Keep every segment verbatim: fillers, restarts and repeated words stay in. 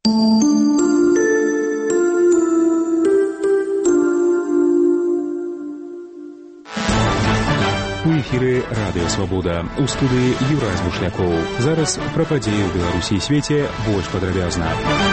У эфіры радыё Свабода. У студыі Юрай Бушлякоў. Зараз пра падзеі ў Беларусі і свеце больш падрабязна.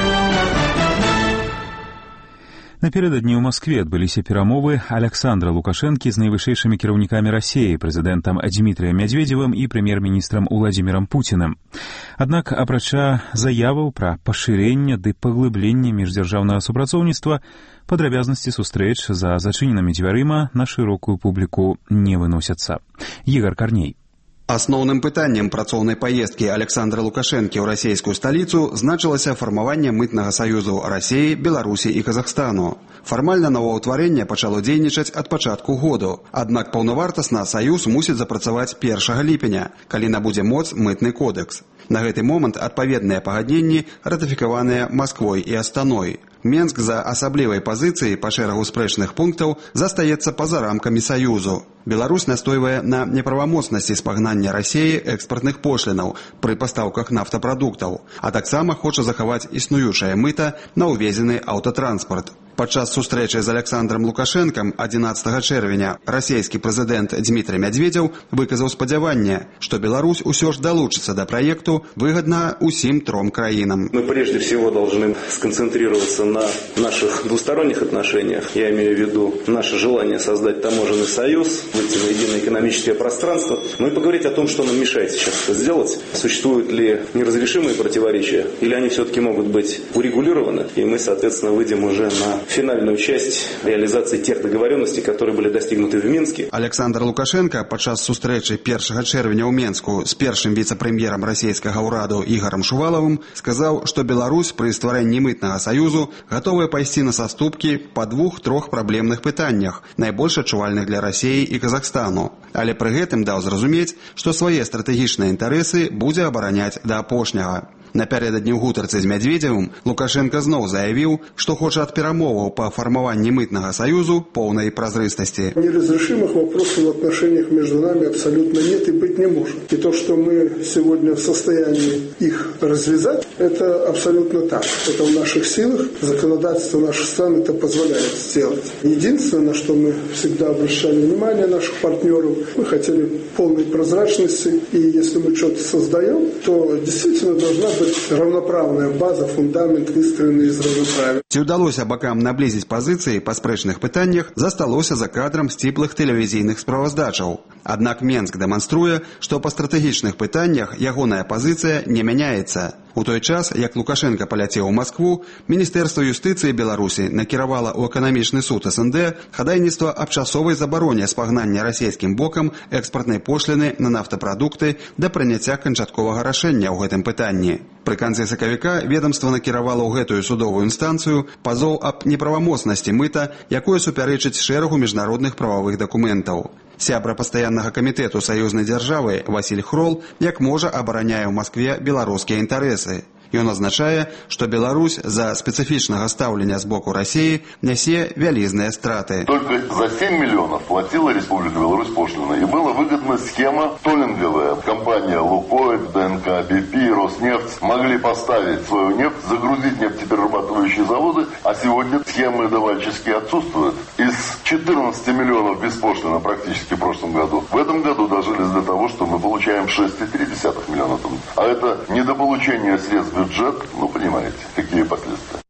Напярэдадні ў Маскве адбыліся перамовы Александра Лукашэнкі з найвышэйшымі кіраўнікамі Расіі, прэзідэнтам Дмітрыем Медведзевым і прэм'ер-міністрам Уладзімірам Пуцінам. Аднак, апрача заяваў пра пашырэнне ды паглыбленне міждзяржаўнага супрацоўніцтва, падрабязнасці сустрэч за зачыненымі дзвярыма на шырокую публіку не выносяцца. Ігор Карней. Асноўным пытаннем працоўнай паездкі Александра Лукашэнкі ў расійскую сталіцу значылася фармаванне мытнага саюзу Расіі, Беларусі і Казахстану. Фармальна новаўтварэнне пачало дзейнічаць ад пачатку году, аднак паўнавартасна саюз мусіць запрацаваць першага ліпеня, калі набудзе моц мытны кодэкс. На гэты момант адпаведныя пагадненні ратыфікаваныя Масквой і Астаной. Менск за асаблівай пазіцыі па шэрагу спрэчных пунктаў застаецца па-за рамкамі саюзу. Беларусь настойвае на неправамоцнасці спагнання Расіі экспартных пошлінаў пры пастаўках нафтапрадуктаў, а таксама хоча захаваць існуючае мыта на ўвезены аўтатранспарт. Падчас сустрэчы з Александром Лукашэнкам адзінаццатага чэрвеня расійскі прэзідэнт Дмітрый Медведзеў выказаў спадзяванне, што Беларусь усё ж далучыцца да праекту выгадна усім тром краінам. Мы прежде всего должны сконцентрироваться на наших двусторонних отношениях. Я имею в виду наше желание создать таможенный союз, выйти на единое экономическое пространство. Ну и поговорить о том, что нам мешает сейчас это сделать. Существуют ли неразрешимые противоречия, или они все-таки могут быть урегулированы, и мы, соответственно, выйдем уже на финальную часть реализации тех договоренностей, которые были достигнуты в Минске. Александр Лукашенко падчас сустрэчы першага чэрвеня ў Менску з першым віцэ-прэм'ерам расійскага ўраду Ігорам Шувалавым сказаў, што Беларусь пры стварэнні мытнага саюзу гатовая пайсці на саступкі па двух-трох праблемных пытаннях, найбольш адчувальных для Расіі і Казахстану. Але пры гэтым даў зразумець, што свае стратэгічныя інтарэсы будзе абараняць да апошняга. Напярэдадні ў гутарцы з Медведзевым Лукашенко зноў заявіў, што хоча ад перамоваў па фармаванні мытнага саюзу поўнай празрыстасці. Неразрешимых вопросов в отношениях между нами абсолютно нет и быть не может. И то, что мы сегодня в состоянии их развязать, это абсолютно так. Это в наших силах. Законодательство наших стран это позволяет сделать. Единственное, на что мы всегда обращали внимание наших партнеров, мы хотели полной прозрачности. И если мы что-то создаем, то действительно должна быть равноправная база, фундамент, выстроенный из равноправия. Ці ўдалося бакам наблізіць пазіцыі па спрэчных пытаннях, засталося за кадрам сціплых тэлевізійных справаздачаў. Аднак Менск дэманструе, што па стратэгічных пытаннях ягоная пазіцыя не мяняецца. У той час, як Лукашенко паляцеў у Маскву, Міністэрства юстыцыі Беларусі накіравала ў эканамічны суд эс эн дэ хадайніцтва аб часовай забароне спагнання расійскім бокам экспартнай пошліны на нафтапрадукты да прыняцця канчатковага рашэння ў гэтым пытанні. Пры канцы сакавіка ведомства накіравала ў гэтую судовую інстанцыю пазоў аб неправамоцнасці мыта, якое супярэчыць шэрагу міжнародных прававых дакументаў. Сябра пастаяннага камітэту саюзнай дзяржавы Васіль Хрол як можа абараняе ў Маскве беларускія інтарэсы. Ён азначае, што Беларусь за специфичного ставления с боку России несе вялизныя страты. Только за семь миллионов платила Республика Беларусь пошлины. И была выгодна схема толлинговая. Компания «Лукойл», ДНК, би пи, Роснефть могли поставить свою нефть, загрузить нефтеперерабатывающие заводы, а сегодня схемы давальческие отсутствуют. Из четырнадцати миллионов беспошлино практически в прошлом году, в этом году дожились до того, что мы получаем шесть целых три десятых миллиона тонн. А это недополучение средств бюджет, ну, понимаете, какие последствия.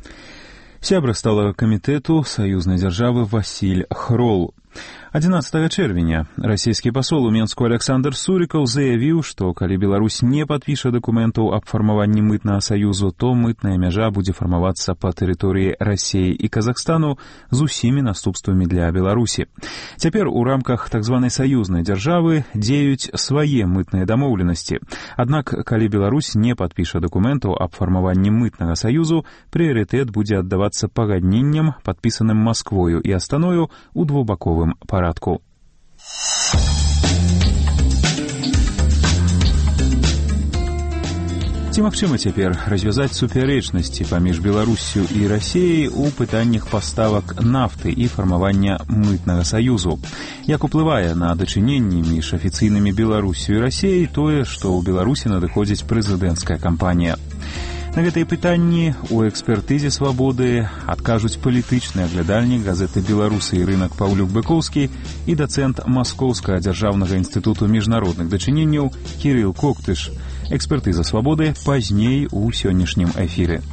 Сябра стала камітэту саюзнай дзяржавы Васіль Хрол. адзінаццатага чэрвеня расійскі пасол у Менску Александр Сурикаў заявіў, што калі Беларусь не падпіша дакументаў аб фармаванні мытнага саюзу, то мытная мяжа будзе фармавацца па тэрыторыі Расіі і Казахстану з усімі наступствамі для Беларусі. Цяпер у рамках так званай саюзнай дзяржавы дзеюць свае мытныя дамоўленасці. Аднак, калі Беларусь не падпіша дакументаў аб фармаванні мытнага саюзу, прыярытэт будзе аддавацца пагадненням, падпісаным Масквою і Астаною у двухбаковым парадку. Ці магчыма цяпер развязаць супярэчнасці паміж Беларуссю і Расіяй у пытаннях паставак нафты і фармавання мытнага саюзу? Як уплывае на дачыненні між афіцыйнымі Беларуссю і Расіяй тое, што ў Беларусі надыходзіць прэзідэнцкая кампанія? На гэтыя пытанні у экспертызе «Свабоды» адкажуць палітычны аглядальнік газеты «Беларусы і рынак» Паўлюк Быкоўскі і дацэнт Маскоўскага дзяржаўнага інстытуту міжнародных дачыненняў Кірыл Коктыш. Экспертыза «Свабоды» пазней у сённяшнім эфіры.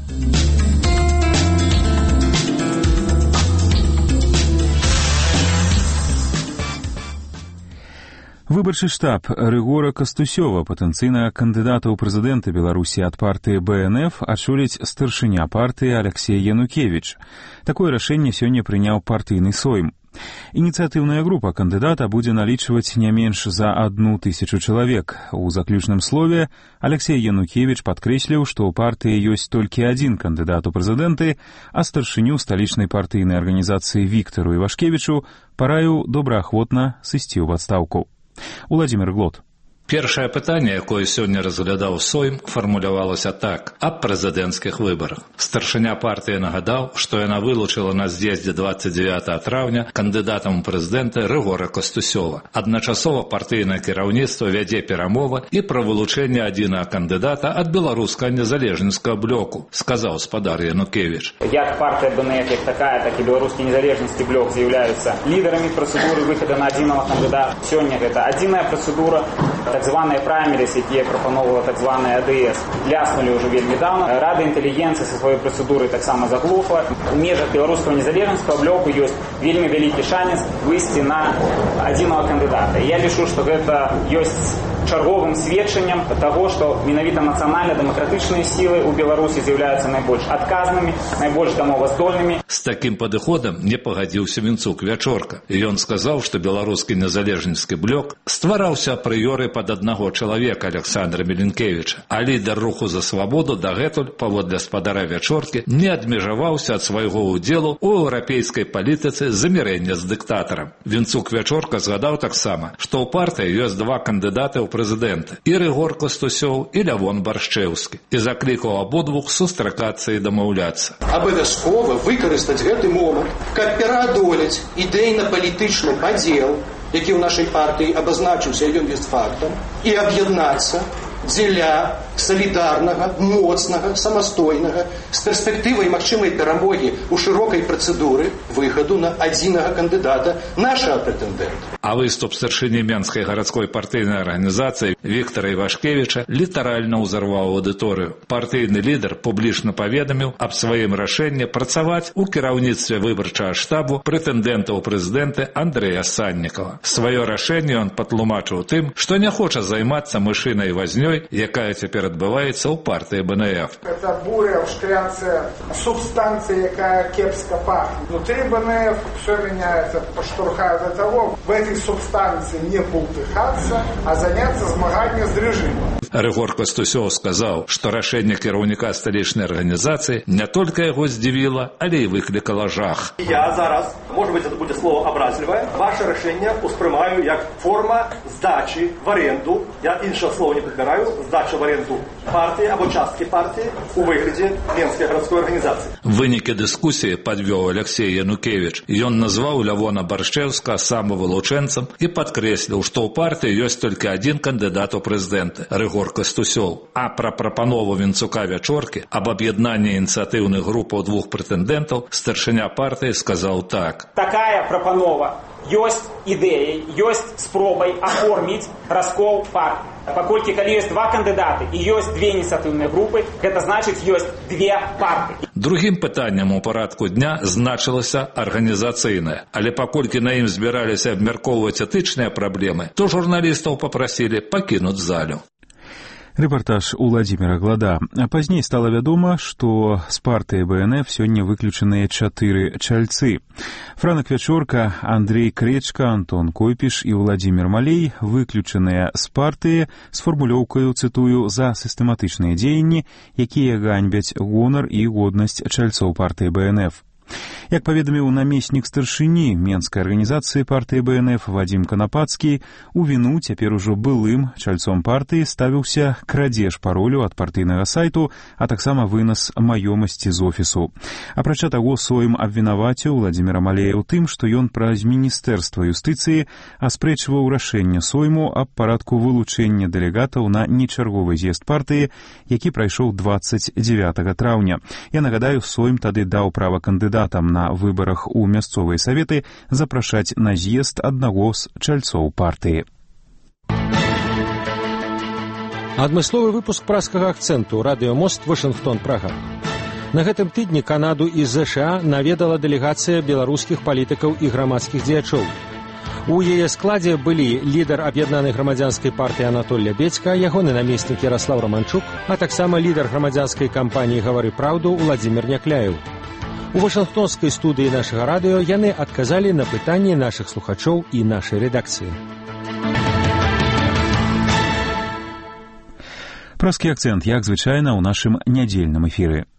Выбарчы штаб Рыгора Кастусёва, патэнцыйнага кандыдата ў прэзідэнты Беларусі ад партыі бэ эн эф, адчуліць старшыня партыі Алексей Янукевіч. Такое рашэнне сёння прыняў партыйны сойм. Ініцыятыўная група кандыдата будзе налічваць не менш за адну тысячу чалавек. У заключным слове Алексей Янукевіч падкрэсліў, што ў партыі ёсць толькі адзін кандыдат у прэзідэнты, а старшыню сталічнай партыйнай арганізацыі Віктару Івашкевічу параіў добраахвотна сысці ў адстаўку. Уладзімір Глот. Першае пытанне, якое сёння разглядаў сойм, фармулявалася так: аб прэзідэнцкіх выбарах. Старшыня партыі нагадаў, што яна вылучыла на з'ездзе двадцать девятого траўня кандыдатам у прэзідэнты Рыгора Кастусёва. Адначасова партыйнае кіраўніцтва вядзе перамовы і пра вылучэнне адзінага кандыдата ад беларускага незалежніцкага блоку, сказаў спадар Янукевіч. Як партыя бэ эн эф, як такая, так і беларускі незалежніцкі блок з'яўляюцца лідарамі працэдуры выхаду на адзінага кандыдата. Сёння гэта адзіная працэдура, так званыя праймеріс, якія прапановала так званая а дэ эс, ляснулі ўжо вельмі даўно. Рада інтэлігенцыі са сваёй працэдурай таксама заглухла. У межах беларускага незалежніцкага блоку ёсць вельмі вялікі шанец выйсці на адзінага кандыдата. Я лічу, што гэта ёсць чарговым сведчаннем таго, што менавіта нацыянальна-дэмакратычныя сілы ў Беларусі з'яўляюцца найбольш адказнымі, найбольш дамоваздольнымі. З такім падыходам не пагадзіўся Вінцук Вячорка. Ён сказаў, што беларускі незалежніцкі блок ствараўся апрыёры пад аднаго чалавека, Александра Меленкевіча, а лідар руху за свабоду дагэтуль, паводле спадара Вячоркі, не адмежаваўся ад свайго ўдзелу ў еўрапейскай палітыцы замірэння з дыктатарам. Вінцук Вячорка згадаў таксама, што ў партыі ёсць два кандыдаты ў прэзідэнты – і Рыгор Кастусёў, і Лявон Баршчэўскі, і заклікаў абодвух сустракацца і дамаўляцца. Абавязкова выкарыстаць гэты момант, каб пераадолець ідэйна-палітычны падзел, які ў нашай партыі абазначыўся, ён ёсць фактам, і аб'яднацца дзеля салідарнага, моцнага, самастойнага, з перспектывай магчымай перамогі ў шырокай працэдуры выхаду на адзінага кандыдата нашага прэтэндэнта. А выступ старшыні Менскай гарадской партыйнай арганізацыі Віктара Івашкевіча літаральна ўзарваў аўдыторыю. Партыйны лідар публічна паведаміў аб сваім рашэнні працаваць у кіраўніцтве выбарчага штабу прэтэндэнта ў прэзідэнты Андрэя Саннікава. Сваё рашэнне ён патлумачыў тым, што не хоча займацца мышынай вазнёй, якая цяпер адбываецца ў партыі бэ эн эф. Это буря в шклянце субстанции, якая кепска пахнет. Внутри бэ эн эф все меняется, поштурхая до того, в этой субстанции не бултыхаться, а заняться змаганнем с режимом. Рыгор Кастусёў сказаў, што рашэнне кіраўніка сталічнай арганізацыі не толькі яго здзівіла, але і выклікала жах. Я зараз, может быть, это будет слово образливое, ваше рашэнне успрымаю як форма здачи в аренду, я іншого слова не підбираю, здача в аренду партии або частки партии у выглядзе Менскай гарадской арганізацыі. Вынікі дыскусіі падвёў Алексей Янукевіч. Ён назваў Лявона Баршчэўска самавылучэнцам і падкрэсліў, што ў партыі ёсць толькі адзін кандыдат у прэзідэнты – Рыгор Кастусёў. А пра прапанову Вінцука Вячоркі аб аб'яднанні ініцыятыўных групаў двух прэтэндэнтаў старшыня партыі сказаў так. Такая прапанова ёсць ідэяй, ёсць спробай аформіць раскол партыі. Паколькі калі ёсць два кандыдаты і ёсць две ініцыятыўныя групы, гэта значыць ёсць две партыі. Другім пытаннем у парадку дня значылася арганізацыйнае. Але паколькі на ім збіраліся абмяркоўваць этычныя праблемы, то журналістаў папрасілі пакінуць залю. Рэпартаж Уладзіміра Глада. А пазней стала вядома, што з партыі бэ эн эф сёння выключаныя чатыры чальцы. Франак Вячорка, Андрей Кречка, Антон Койпіш і Уладзімір Малей выключаныя з партыі з фармулёўкаю, цытую, за сістэматычныя дзеянні, якія ганьбяць гонар і годнасць чальцоў партыі бэ эн эф. Як паведаміў намеснік старшыні менскай арганізацыі партыі бэ эн эф Вадзім Канапацкі, у віну цяпер ужо былым чальцом партыі ставіўся крадзеж паролю ад партыйнага сайту, а таксама вынас маёмасці з офісу. Апрача таго, Сойм абвінаваціў Владзіміра Малея ў тым, што ён праз міністэрства юстыцыі аспрэчваў рашэнне Сойму аб парадку вылучэння дэлегатаў на нечарговы з'езд партыі, які прайшоў дваццаць дзевятага траўня. Я нагадаю, Сойм тады даў права кандыдатам на выбарах у мясцовыя саветы запрашаць на з'езд аднаго з чальцоў партыі. Адмысловы выпуск праскага акцэнту «Радыёмост Вашынгтон Прага». На гэтым тыдні Канаду і ЗША наведала дэлегацыя беларускіх палітыкаў і грамадскіх дзеячоў. У яе складзе былі лідар аб'яднанай грамадзянскай партыі Анатоль Лябедзька, ягоны намеснік Яраслаў Раманчук, а таксама лідар грамадзянскай кампаніі «Гавары праўду» Уладзімір Някляеў. У вашынгтонскай студыі нашага радыё яны адказалі на пытанні нашых слухачоў і нашай рэдакцыі. Праскі акцэнт, як звычайна, ў нашым нядзельным эфіры.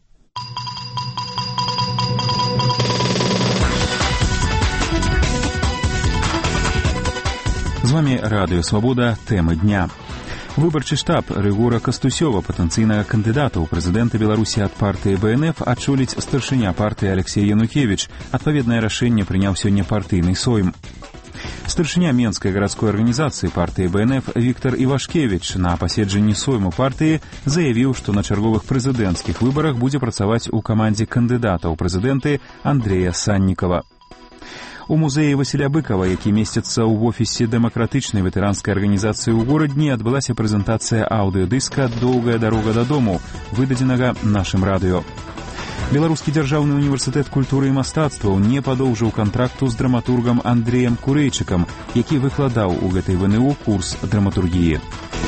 З вамі Радыё Свабода, тэмы дня. Выбарчы штаб Рыгора Кастусёва, патэнцыйнага кандыдата ў прэзідэнта Беларусі ад партыі бэ эн эф, адчуліць старшыня партыі Алексей Янукевіч. Адпаведнае рашэнне прыняў сёння партыйны Сойм. Старшыня Менскай гарадской арганізацыі партыі бэ эн эф Віктар Івашкевіч на паседжанні Сойму партыі заявіў, што на чарговых прэзідэнцкіх выбарах будзе працаваць у камандзе кандыдата ў прэзідэнты Андрэя Саннікава. У музеі Васіля Быкава, які месціцца ў офісе дэмакратычнай ветэранскай арганізацыі ў горадні, адбылася прэзентацыя аўдыёдыска «Доўгая дарога дадому», выдадзенага нашым радыё. Беларускі дзяржаўны універсітэт культуры і мастацтваў не падоўжыў кантракту з драматургам Андрэем Курэйчыкам, які выкладаў у гэтай вэ эн у курс драматургіі.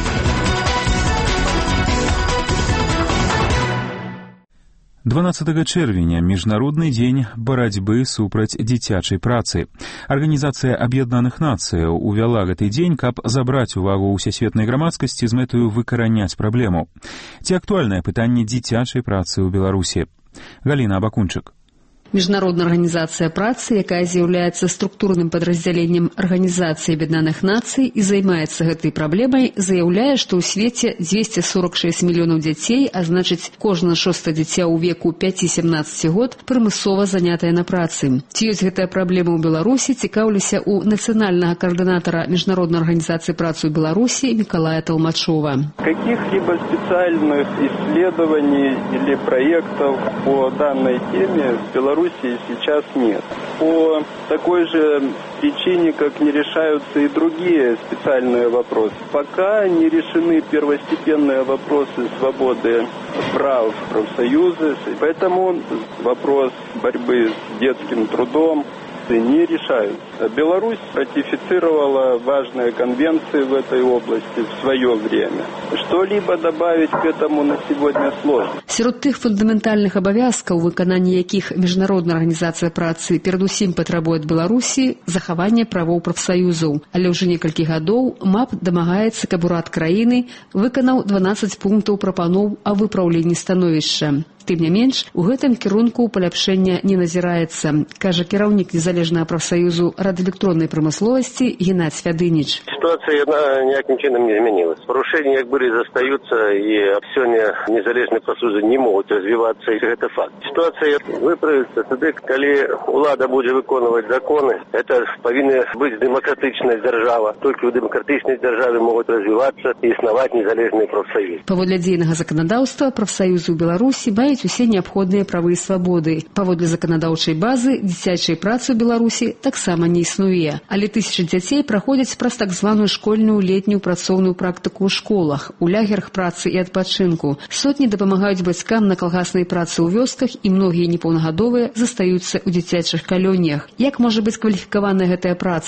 дванаццатага чэрвеня міжнародны дзень барацьбы супраць дзіцячай працы. Арганізацыя Аб'яднаных Нацыяў увяла гэты дзень, каб забраць увагу ўсесветнай грамадскасці з мэтаю выкараняць праблему. Ці актуальнае пытанне дзіцячай працы ў Беларусі? Галіна Абакунчык. Международная организация працы, якая з'яўляецца структурным падраздзяленнем Арганізацыі Аб'яднаных Нацый і займаецца гэтай праблемай, заяўляе, што ў свеце дзвесце сорок шэсць мільёнаў дзяцей, а значыць, кожнае шостае дзіця ў веку пяці-сямнаццаці год прымусова занятае на працы. Ці ёсць гэтая праблема ў Беларусі, цікаўлюся у нацыянальнага координатора Международной организации працы ў Беларусі Миколая Толмачова. Каких-либо специальных исследований или проектов по данной теме в Беларуси сейчас нет. По такой же причине, как не решаются и другие специальные вопросы. Пока не решены первостепенные вопросы свободы прав профсоюза, поэтому вопрос борьбы с детским трудом не решаются. Беларусь ратифицировала важные конвенции в этой области в свое время. Что-либо добавить к этому на сегодня сложно. Сярод тых фундаментальных абавязкаў, выкананне якіх Міжнародная арганізацыя працы перадусім патрабуе ад Беларусі захаванне правоў прафсаюзаў. Але ўжо некалькі гадоў МАП дамагаецца, каб урад краіны выканаў дванаццаць пунктаў прапаноў о выпраўленні становішча. Тым не менш, у гэтым кірунку паляпшэння не назіраецца, кажа кіраўнік незалежнага прафсаюзу радыёэлектроннай прамысловасці Геннадзь Фядыніч. Ситуация ніяким чином не изменилась. Порушения як были застаются, и сёння незалежные профсоюзы не могут развиваться, и это факт. Ситуация выправится тогда, когда влада будет выконывать законы. Это повинна быть демократичная держава. Только в демократичной державе могут развиваться и основать незалежные профсоюзы. Паводле дзейнага заканадаўства прафсаюзы ў Беларусі маюць усе неабходныя правы і свабоды. Паводле заканадаўчай базы дзіцячай працы ў Беларусі таксама не існуе. Але тысячы дзяцей праходзяць праз так званую школьную летнюю працоўную практыку ў школах, у лагерах працы і адпачынку. Сотні дапамагаюць бацькам на калгаснай працы ў вёсках, і многія непаўнагадовыя застаюцца ў дзіцячых калоніях. Як можа быць кваліфікаваная гэтая праца?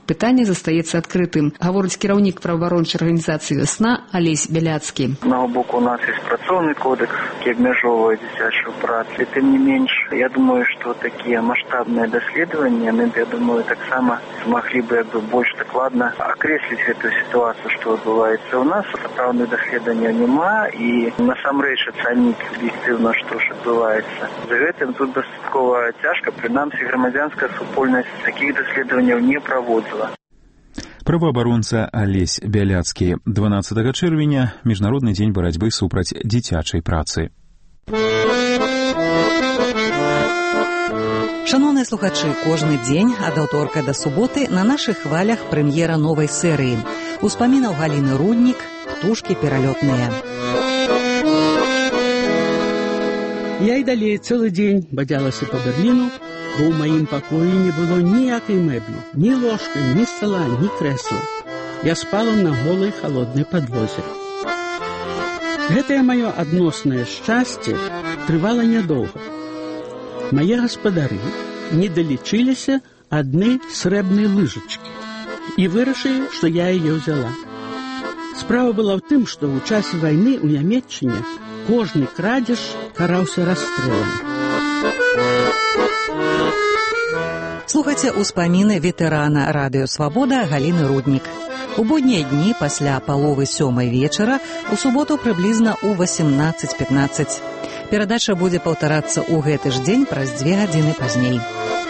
Пытанне застаецца адкрытым, гаворыць кіраўнік праваабарончай арганізацыі «Вясна» Алесь Бяляцкі. З однаго боку, у нас есть працоўны кодекс, які абмяжоўвае дзіцячую працу. Тым не менш, я думаю, што такія маштабныя даследаванні, яны, я думаю, таксама змаглі бы як бы больш дакладна акрэсліць гэтую сітуацыю, што адбываецца ў нас. Сапраўдных даследаванняў няма, і насамрэч ацаніць аб'ектыўна, што ж адбываецца. За гэтым тут дастаткова цяжка, прынамсі грамадзянская супольнасць такіх даследаванняў не праводзіла. Праваабаронца Алесь Бяляцкі. дванаццатага чэрвеня – Міжнародны дзень барацьбы супраць дзіцячай працы. Шановныя слухачы, кожны дзень ад аўторка да суботы на нашых хвалях прэм'ера новай серыі. Успамінаў Галіны Руднік, птушкі пералётныя. Я і далей цэлы дзень бадзялася па Берліну, бо ў маім пакоі не было ніякай мэблі, ні ложка, ні стала, ні крэсла. Я спала на голай халоднай падлозе. Гэтае маё адноснае шчасце трывала нядоўга. Мае гаспадары не далічыліся адны срэбнай лыжачкі і вырашылі, што я яе ўзяла. Справа была ў тым, што ў часе вайны ў Нямецчыне кожны крадзеж караўся расстрэлам. Слухайце ўспаміны ветэрана радыё «Свабода» Галіны Руднік. У буднія дні пасля паловы сёмай вечара, у суботу прыблізна ў васемнаццаць пятнаццаць. Перадача будзе паўтарацца ў гэты ж дзень праз дзве гадзіны пазней.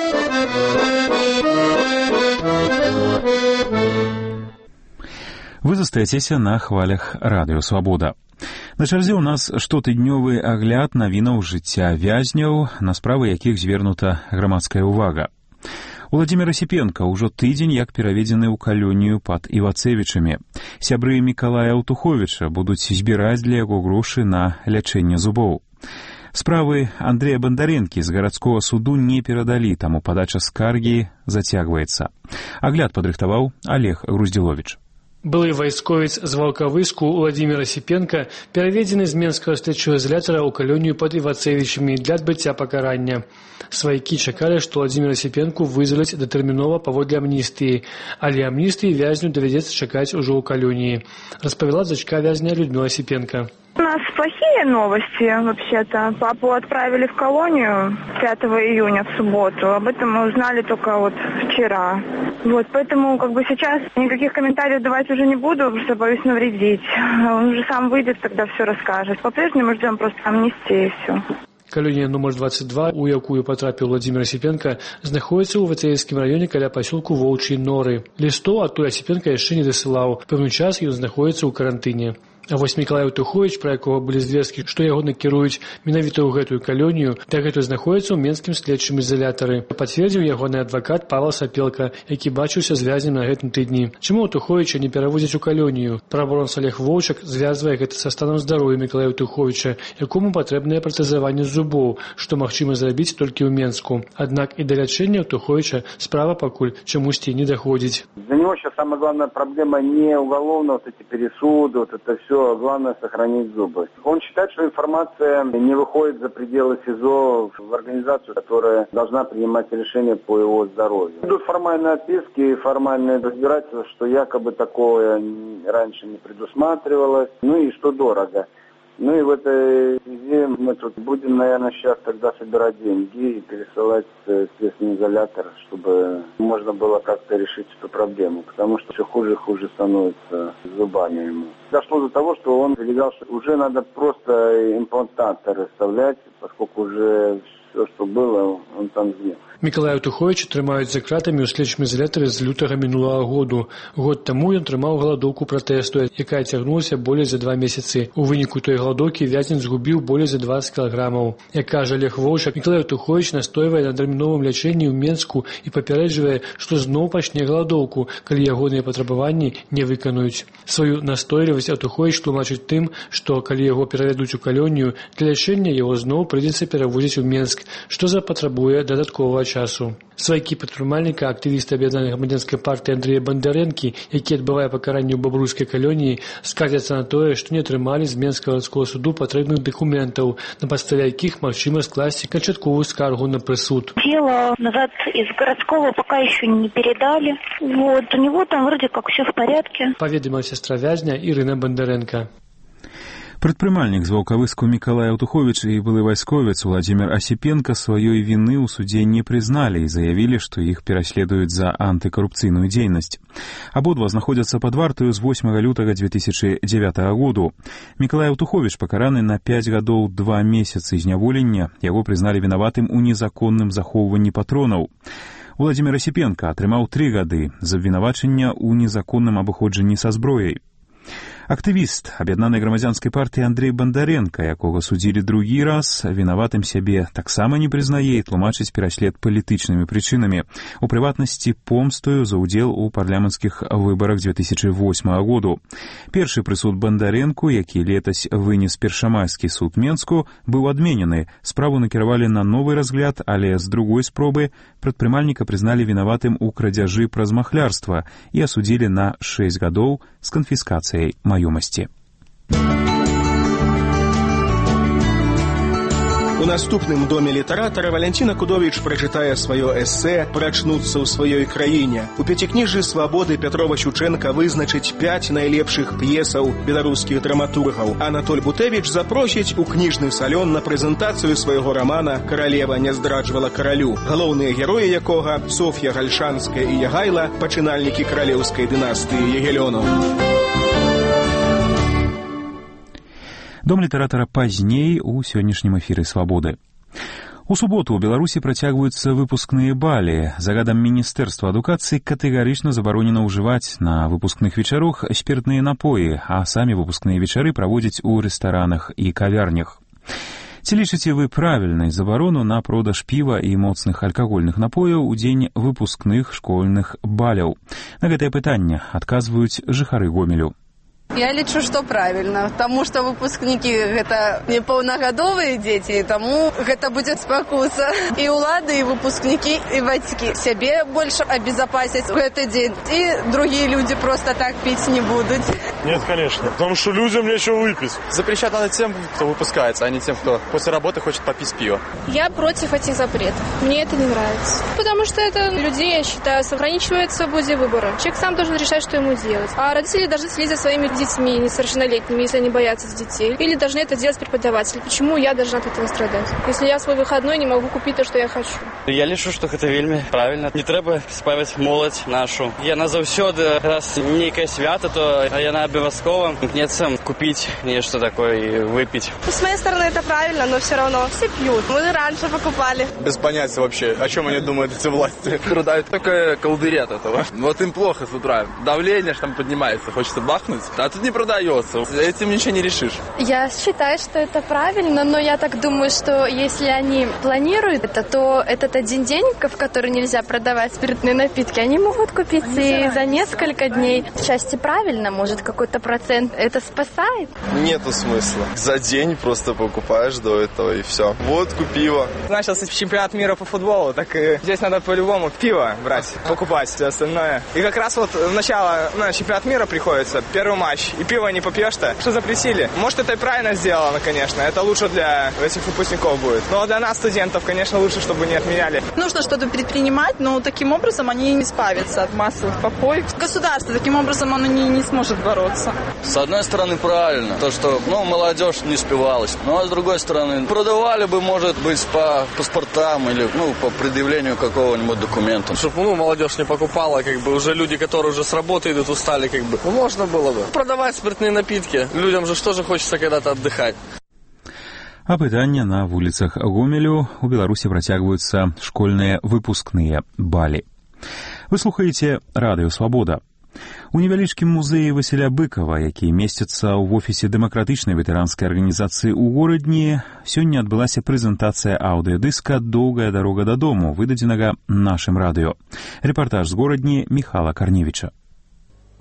Вы застаецеся на хвалях радыё «Свабода». На чарзе ў нас штотыднёвы агляд навінаў жыцця вязняў, на справы якіх звернута грамадская ўвага. Уладзімір Асіпенка ўжо тыдзень як пераведзены ў калонію пад Івацевічамі. Сябры Мікалая Аўтуховіча будуць збіраць для яго грошы на лячэнне зубоў. Справы Андрэя Бандарэнкі з гарадскога суду не перадалі, таму падача скаргі зацягваецца. Агляд падрыхтаваў Олег Груздзіловіч. Былы вайсковец з Валкавыску Уладзімір Асіпенка пераведзены з менскага следчага ізалятара ў калонію пад Івацевічамі для адбыцця пакарання. Сваякі чакалі, што Уладзіміра Асіпенку вызваляць датэрмінова паводле амністыі, але амністыі вязню давядзецца чакаць ужо ў калоніі, распавяла дачка вязня Людмила Осипенко. У нас плохие новости, вообще-то. Папу отправили в колонию пятого июня в субботу. Об этом мы узнали только вот вчера. Вот, поэтому как бы сейчас никаких комментариев давать уже не буду, потому что боюсь навредить. Он уже сам выйдет, тогда все расскажет. По-прежнему ждем просто амнистии и все. Калонія нумар двадцать два, у якую потрапіў Уладзімір Асіпенка, знаходзіцца ў Вацеевскім раёне каля пасёлку Воўчыя Норы. Лістоў адтуль Асіпенка яшчэ не дасылаў. Пэўны час ён знаходзіцца ў карантыне. А вось Мікалай Аўтуховіч, пра якога былі звесткі, што яго накіруюць менавіта ў гэтую калонію, дагэтуль знаходзіцца ў менскім следчым ізалятары. Пацвердзіў ягоны адвакат Павел Сапелка, які бачыўся з вязнем на гэтым тыдні. Чаму Аўтуховіча не перавозяць у калонію? Праваабаронца Олег Воўчак звязвае гэта са станам здароўя Мікалая Аўтуховіча, якому патрэбнае пратэзаванне зубоў, што магчыма зрабіць толькі ў Менску. Аднак і да лячэння Аўтуховіча справа пакуль чамусьці не даходзіць. Для него сейчас самая главная проблема не уголовно, вот эти пересуды, вот это все. Главное сохранить зубы. Он считает, что информация не выходит за пределы СИЗО в организацию, которая должна принимать решения по его здоровью. Идут формальные отписки и формальные разбирательства, что якобы такое раньше не предусматривалось, ну и что дорого. Ну и в этой связи мы тут будем, наверное, сейчас тогда собирать деньги и пересылать в следственный изолятор, чтобы можно было как-то решить эту проблему, потому что все хуже и хуже становится с зубами ему. Дошло до того, что он заявлял, что уже надо просто имплантаторы вставлять, поскольку уже все, что было, он там снял. Мікалая Аўтуховіча трымаюць за кратамі ў следчым ізалятары з лютага мінулага году. Год таму ён трымаў галадоўку пратэсту, якая цягнулася болей за два месяцы. У выніку той галадоўкі вязнец згубіў болей за двадцать кілаграмаў. Як кажа Олег Воўчак, Мікалай Аўтуховіч настойвае на тэрміновым лячэнні ў Менску і папярэджвае, што зноў пачне галадоўку, калі ягоныя патрабаванні не выканаюць. Сваю настойлівасць Аўтуховіч тлумачыць тым, што калі яго перавядуць у калонію, для лячэння яго зноў прыйдзецца перавозіць у Менск, што запатрабуе дадатковага часу. Сваякі падтрымальніка, актывіста аб'яднанай грамадзянскай партыі Андрэя Бандарэнкі, які адбывае пакаранне ў бабруйскай калоніі, скардзяцца на тое, што не атрымалі з менскага беларускага суду патрэбных дакументаў, на падставе якіх магчыма скласці канчатковую скаргу на прысуд. Дело назад из городского пока еще не передали. Вот, у него там вроде как все в порядке. Паведамила сестра вязня Ірына Бондаренко. Прадпрымальнік з Ваўкавыску Мікалай Аўтуховіч і былы вайсковец Владзімір Асіпенка сваёй віны ў судзе не прызналі і заявілі, што іх пераследуюць за антыкарупцыйную дзейнасць. Абодва знаходзяцца пад вартаю з восьмага лютага дзве тысячы дзевятага году. Мікалай Аўтуховіч пакараны на пяць гадоў два месяцы зняволення. Яго прызналі вінаватым у незаконным захоўванні патронаў. Владзімір Асіпенка атрымаў тры гады з абвінавачання ў незаконным абыходжанні са зброяй. Актывіст аб'яднанай грамадзянскай партыі Андрэй Бандаренка, якога судзілі другі раз, вінаватым сябе таксама не прызнае і тлумачыць пераслед палітычнымі прычынамі, у прыватнасці помстою за ўдзел у парламенцкіх выбарах дзве тысячы восьмага году. Першы прысуд Бандаренку, які летась вынес першамайскі суд Менску, быў адменены. Справу накіравалі на новы разгляд, але з другой спробы прадпрымальніка прызналі вінаватым у крадзяжы праз махлярства і асудзілі на шэсць гадоў з канфіскацыяй маёмасці. У наступным доме літаратара Валянціна Кудовіч прачытае сваё эсэ «Прачнуцца ў сваёй краіне». У пяцікніжжы «Свабоды» Пятрова Шучэнка вызначыць пяць найлепшых п'есаў беларускіх драматургаў. Анатоль Бутэвіч запросіць у кніжны салён на прэзентацыю свайго рамана «Каралева не здраджвала каралю», галоўныя героі якога Соф'я Гальшанская і Ягайла, пачынальнікі каралеўскай дынастыі Ягелёнаў. Дом літаратара пазней у сённяшнім эфіры «Свабоды». У суботу ў Беларусі працягваюцца выпускныя балі. Загадам Міністэрства адукацыі катэгарычна забаронена ўжываць на выпускных вечарах спіртныя напоі, а самі выпускныя вечары праводзяць у рэстаранах і кавярнях. Ці лічыце вы правільнай забарону на продаж піва і моцных алкагольных напояў у дзень выпускных школьных баляў? На гэтае пытанне адказваюць жыхары Гомелю. Я лічу, што правільна, таму што выпускнікі гэта непаўнагадовыя дзеці, таму гэта будзе спакуса. І ўлады, і выпускнікі, і бацькі сябе больш абезапасяць у гэты дзень, і другія людзі проста так піць не будуць. Нет, конечно, потому что людям нечего выпить. Запрещать надо тем, кто выпускается, а не тем, кто после работы хочет попить пиво. Я против этих запретов. Мне это не нравится. Потому что это людей, я считаю, ограничивает в свободе выбора. Человек сам должен решать, что ему делать. А родители должны следить за своими детьми несовершеннолетними, если они боятся детей. Или должны это делать преподаватели. Почему я должна от этого страдать? Если я свой выходной не могу купить то, что я хочу. Я лічу, што гэта вельмі правільна. Не трэба спавіць моладзь нашу. Яна заўсёды, раз нейкае свята, то яна обовязково имкнется купить нечто такое и выпить. С моей стороны это правильно, но все равно все пьют. Мы раньше покупали. Без понятия вообще, о чем они думают, эти власти. Продают только колдырь от этого. Вот им плохо с утра. Давление ж там поднимается, хочется бахнуть. А тут не продается. Этим ничего не решишь. Я считаю, что это правильно, но я так думаю, что если они планируют это, то этот один день, в который нельзя продавать спиртные напитки, они могут купить они и за несколько дней. Отчасти правильно, может, какой-то процент это спасает? Нету смысла. За день просто покупаешь до этого и все. Водку, пиво. Начался чемпионат мира по футболу, так и здесь надо по-любому пиво брать, покупать все остальное. И как раз вот начало на чемпионат мира приходится, первый матч, и пиво не попьешь-то, что запретили. Может, это и правильно сделано, конечно, это лучше для этих выпускников будет. Но для нас, студентов, конечно, лучше, чтобы не отменяли. Нужно что-то предпринимать, но таким образом они не избавятся от массовых попоек. Государство таким образом оно не, не сможет бороться. С одной стороны, правильно, то, что, ну, молодежь не спивалась. Ну, а с другой стороны, продавали бы, может быть, по паспортам или, ну, по предъявлению какого-нибудь документа. Чтобы, ну, молодежь не покупала, как бы, уже люди, которые уже с работы идут, устали, как бы. Ну, можно было бы продавать спиртные напитки. Людям же тоже хочется когда-то отдыхать. А пытанне на вуліцах Гомелю у Беларусі працягваюцца школьныя выпускныя балі. Вы слухаеце радыё «Свабода». У невялічкім музеі Васіля Быкова, які месціцца ў офісе дэмакратычнай ветэранскай арганізацыі ў горадні, сёння адбылася прэзентацыя аўдыёдыска «Доўгая дарога дадому», выдадзенага нашым радыё. Рэпартаж з горадні Міхала Карневіча.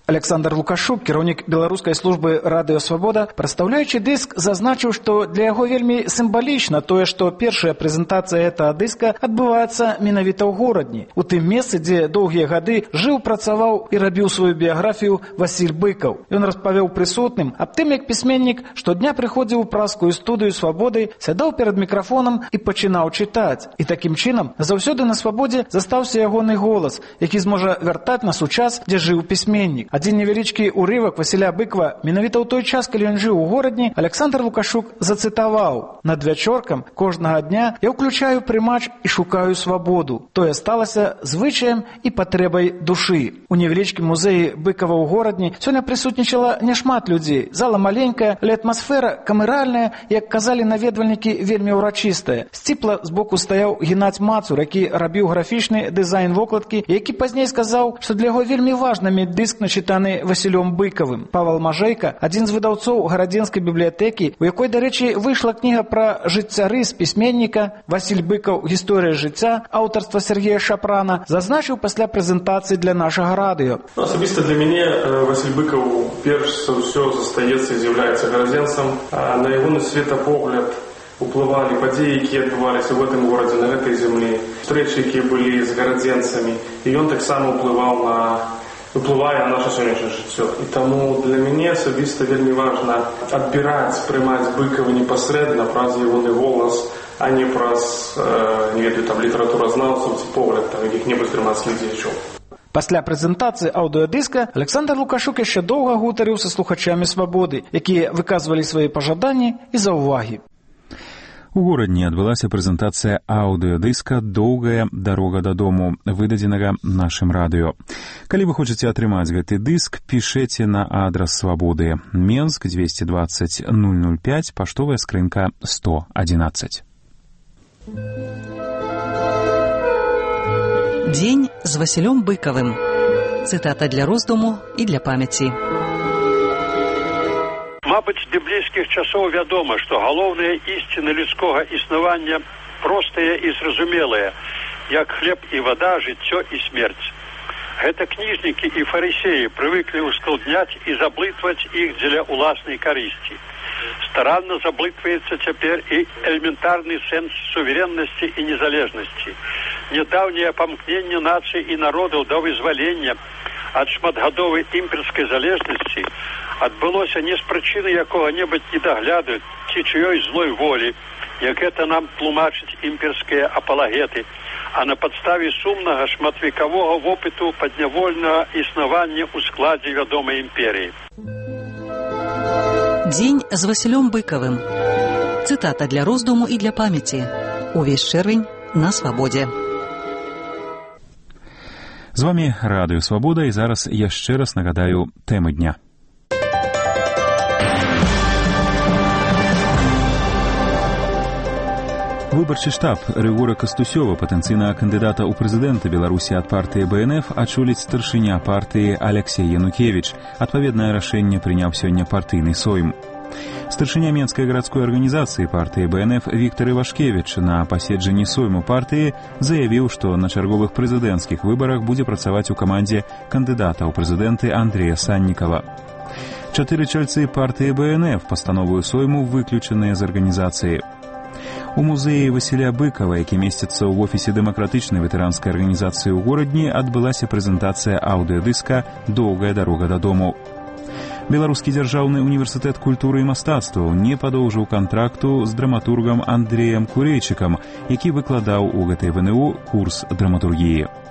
Александр Лукашук, кіраўнік беларускай службы радыё «Свабода», прадстаўляючы дыск, зазначыў, што для яго вельмі сімвалічна тое, што першая прэзентацыя гэтага дыска адбываецца менавіта ў горадні, у тым месцы, дзе доўгія гады жыў, працаваў і рабіў сваю біяграфію Васіль Быкаў. Ён распавёў прысутным аб тым, як пісьменнік штодня прыходзіў у празскую студыю «Свабоды», сядаў перад мікрафонам і пачынаў чытаць. І такім чынам заўсёды на свабодзе застаўся ягоны голас, які зможа вяртаць нас у час, дзе жыў пісьменнік. Адзін невялічкі ўрывак Васіля Быкова менавіта ў той час, калі ён жыў у горадні, Александр Лукашук зацытаваў: «Над вячоркам кожнага дня я ўключаю прымач і шукаю свабоду. Тое сталася звычаем і патрэбай душы». У невялічкім музеі Быкова ў горадні сёння прысутнічала няшмат людзей. Зала маленькая, але атмасфера камеральная, як казалі наведвальнікі, вельмі ўрачыстая. Сціпла збоку стаяў Геннадзь Мацур, які рабіў графічны дызайн вокладкі, які пазней сказаў, што для яго вельмі важна мець дыск, начытаны Васілём Быкавым. Павел Мажэйка, адзін з выдаўцоў гарадзенскай бібліятэкі, у якой, дарэчы, выйшла кніга пра жыццярыс пісьменніка «Васіль Быкаў. Гісторыя жыцця» аўтарства Сергея Шапрана, зазначыў пасля прэзентацыі для нашага радыё. Асабіста для мяне Васіль Быкаў перш за ўсё застаецца і з'яўляецца гарадзенцам. На ягоны светапогляд уплывалі падзеі, якія адбываліся ў гэтым горадзе, на гэтай зямлі, стрэчы, якія былі з гарадзенцамі, і ён таксама уплываў на уплывае на наше сённяшняе жыццё. І таму для мяне асабіста вельмі важна адбіраць, прымаць Быкава непасрэдна праз ягоны голас, а не праз, э, не ведаю, там, літаратуразнаўцаў ці погляд там якіх-небудзь грамадскіх дзеячоў. Пасля прэзентацыі аўдыёдыска Александр Лукашук яшчэ доўга гутарыў са слухачамі «Свабоды», якія выказвалі свае пажаданні і заўвагі. У горадні адбылася прэзентацыя аўдыёдыска «Доўгая дарога дадому», выдадзенага нашым радыё. Калі вы хочаце атрымаць гэты дыск, пішэце на адрас «Свабоды». Менск, двести двадцать ноль ноль пять, паштовая скрынка сто одиннадцать. Дзень з Васілём Быкавым. Цытата для роздуму і для памяці. Мабыць, з біблейскіх часоў вядома, што галоўныя ісціны людскога існавання простыя і зразумелыя, як хлеб і вада, жыццё і смерць. Гэта кніжнікі і фарысеі прывыклі ўскладняць і заблытваць іх дзеля ўласнай карысці. Старанна заблытваецца цяпер і элементарны сэнс суверэннасці і незалежнасці. Нядаўняе памкненне нацый і народаў да вызвалення ад шматгадовай імперскай залежнасці адбылося не з прычыны якога-небудзь недагляду ці чыёй злой волі, як гэта нам тлумачаць імперскія апалагеты, а на падставе сумнага шматвекавога вопыту паднявольнага існавання ў складзе вядомай імперіі. Дзень з Васілём Быкавым. Цытата для роздуму і для памяці. Увесь чэрвень на Свабодзе. З вамі радыё «Свабода», і зараз яшчэ раз нагадаю тэмы дня. Выбарчы штаб Рыгора Кастусёва, патэнцыйнага кандыдата ў прэзідэнты Беларусі ад партыі Бэ Эн Эф, ачоліць старшыня партыі Алексей Янукевіч. Адпаведнае рашэнне прыняў сёння партыйны сойм. Старшыня Менскай гарадской арганізацыі партыі Бэ Эн Эф Віктар Івашкевіч на паседжанні сойму партыі заявіў, што на чарговых прэзідэнцкіх выбарах будзе працаваць у камандзе кандыдата ў прэзідэнты Андрэя Саннікава. Чатыры чальцы партыі Бэ Эн Эф пастановую сойму выключаныя з арганізацыі. У музеі Васіля Быкава, які месціцца ў офісе дэмакратычнай ветэранскай арганізацыі ў горадні, адбылася прэзентацыя аўдыёдыска «Доўгая дарога дадому». Беларускі дзяржаўны універсітэт культуры і мастацтваў не падоўжыў кантракту з драматургам Андрэем Курэйчыкам, які выкладаў у гэтай вэ эн у курс драматургіі.